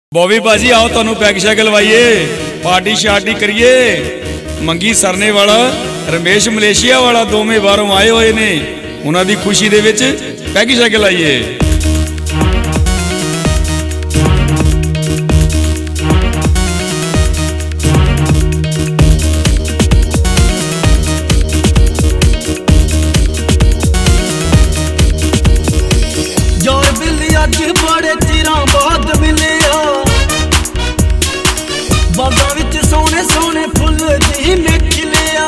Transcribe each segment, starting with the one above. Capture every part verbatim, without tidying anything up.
बॉबी भाजी आओ तुहानू पैग शैग लवाइए पार्टी शार्टी करिए। मंगी सरने वाला रमेश मलेशिया वाला दोवें बाहरों आए हुए ने, उन्हां दी खुशी दे विच पैग शैग लाइए। बड़े चिरां बाद मिले बागां विच सोने सोने फुल जी ने खिलिया।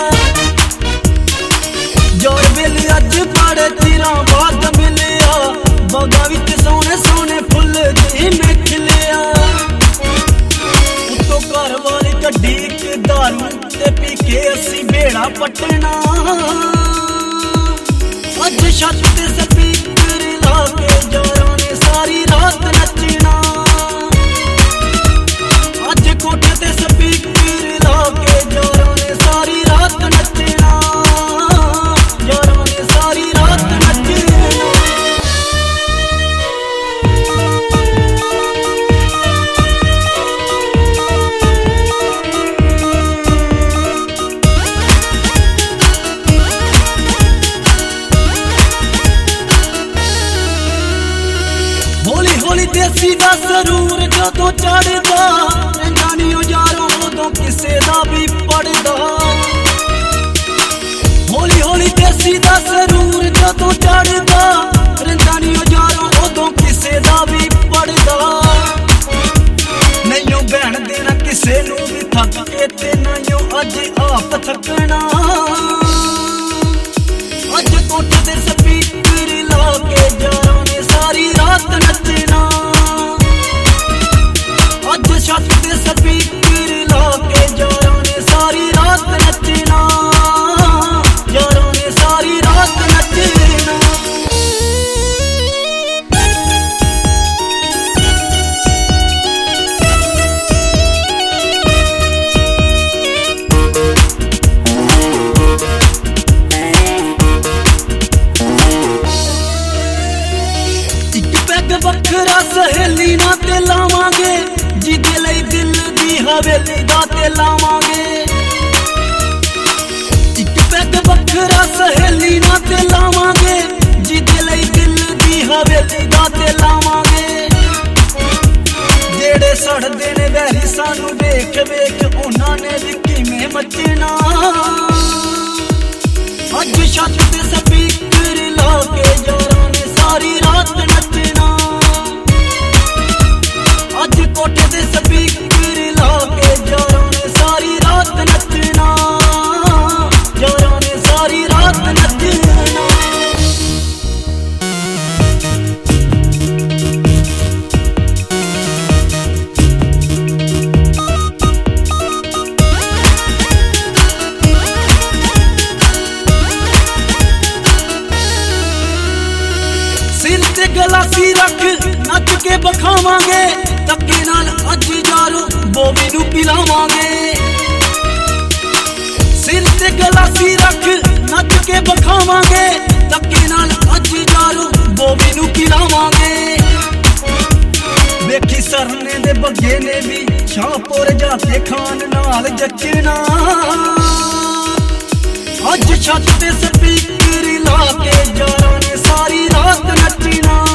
जोर वेले अज बड़े चिरां बाद मिले बागां विच सोने सोने फुल जी ने खिलिया। उतो घर वाली गड्डी च दारू ते पी के असी बेड़ा पटना। अज छत ते स्पीकर ला के यारां ने सारी रात नचना। अज कोठे ते स्पीकर ला के यारां ने सारी रात नचना। यारां ने सारी रात नचना। हौली हौली देसी दा सरूर जदों चढ़दा, जानियो यारों उदों किसे दा भी पड़दा। हौली हौली देसी दा सरूर जदों चढ़दा, जानियो यारों उदों किसे दा भी पड़दा। नहियों बहन देना किसे नूं भी थक के ते नहियों अज आप थकना। अज कोठे ते स्पीकर ला के यारां ने सारी रात नचना। अज छत ते स्पीकर ला के यारां ने सारी रात नचना। यारां ने सारी रात नचना। वखरा सहेली ना ते लावांगे, जिदे लई दिल दी हवेली दा ते लावांगे। इक पैग वखरा सहेली ना ते लावांगे, जिदे लई दिल दी हवेली दा ते लावांगे। जेड़े सड़दे ने वैरी सानू वेख वेख उन्हां ने भी किवें मचना। अज छत ते स्पीकर ला के यारां ने सारी रात नचना। अज कोठे ते स्पीकर ला के यारां ने सारी रात नचना। यारां ने सारी रात नचना। सिर ते गलासी रख नच के बखावांगे, धक्के नाल अज यारो बॉबी नूं पिलावांगे। सिर ते गलासी रख नच के बखावांगे, धक्के नाल अज यारो बॉबी नूं पिलावांगे। वेखी सरने दे बग्गे ने भी शाहपुर जाके खान नाल जचना। अज छत ते स्पीकर ला के यारां ने सारी रात नचना।